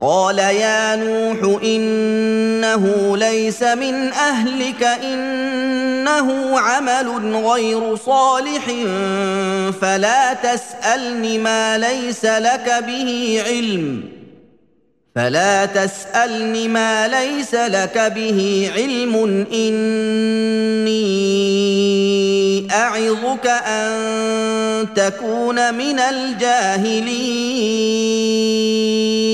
قال يا نوح إنه ليس من أهلك إنه عمل غير صالح فلا تسألني ما ليس لك به علم إني أعظك أن تكون من الجاهلين